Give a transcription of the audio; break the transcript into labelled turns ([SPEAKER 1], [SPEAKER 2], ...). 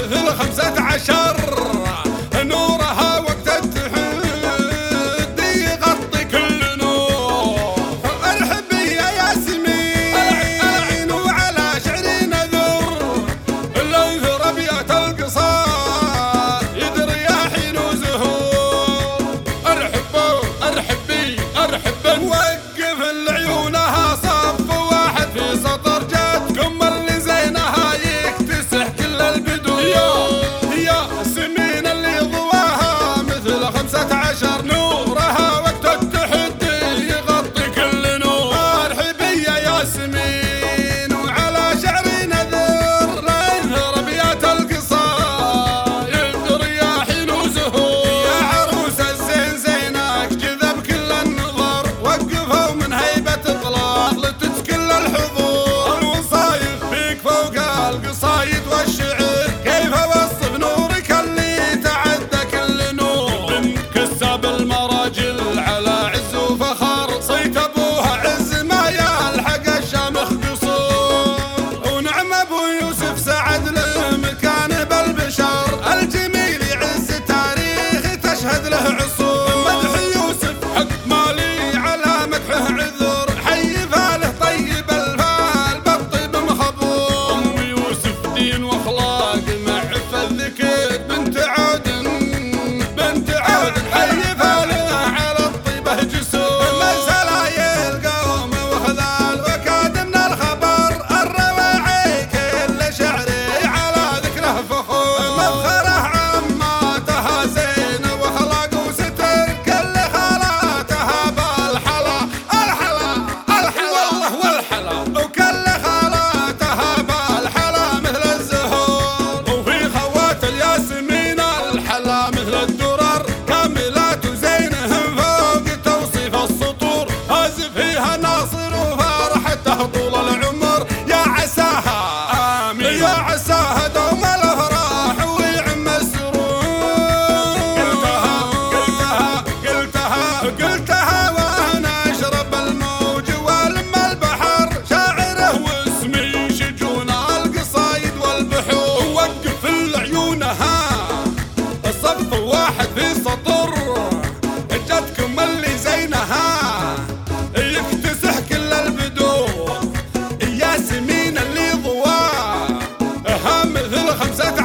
[SPEAKER 1] مثل 15 نورها وقت التحدي يغطي كل نور. ارحبي يا ياسمين وعلى شعري نذر، الانثر ابيات القصار يدري يا حين وزهور. ارحبوا ارحبي ارحبا وقف لعيونها صف واحد في سطر جاتكم اللي زينها يكتسح كل البدو. ياسمين اللي ضواها مثل 15 نورها وقت التحدي يغطي كل نور. ارحبي يا ياسمين وعلى شعري نذر، الانثر ابيات القصار يدري يا حين وزهور. يا عروس الزين زينك جذب كل النظر، وقفوا من هيبة اطلاق لتتكل الحضور. الوصايف فيك فوق القصايد والشعر، كيف اوصف نورك اللي تعدى كل نور. بنت كساب المراجل على عز وفخر، صيت ابوها عز ما يلحق الشامخ قصور. ونعم ابو يوسف سعد له مكان بالبشر، الجميل يعز تاريخ تشهد له عصور. مدح يوسف حق مالي على مدحه عذر، حي فاله طيب الفال بالطيب مخبور. ام يوسف دين واخلاق مع عفة ذكر، بنت عودن حي فاله على الطيبه جسور. من سلايل قوم وخذال وكاد من الخبر، الرواعي كل شعري على ذكره فخور. مفخره عماتها زين واخلاق وستر، كل خالاتها بالحلا والحلا، وكل خالاتها بالحلا مثل الزهور. وفي خوات الياسمين الحلا مثل الدرر، كاملات وزينهم فوق توصيف السطور. هاز فيها ناصر وفرحته طول العمر، يا عساها آمين يا عساها دوم الافراح ويعم السرور. قلتها وانا اشرب الموج والم البحر، شاعره واسمي شجون القصايد والبحور. وقف لعيونها الصف واحد في سطر، جاتكم اللي زينها يكتسح كل البدور. ياسمين اللي ضواها مثل 15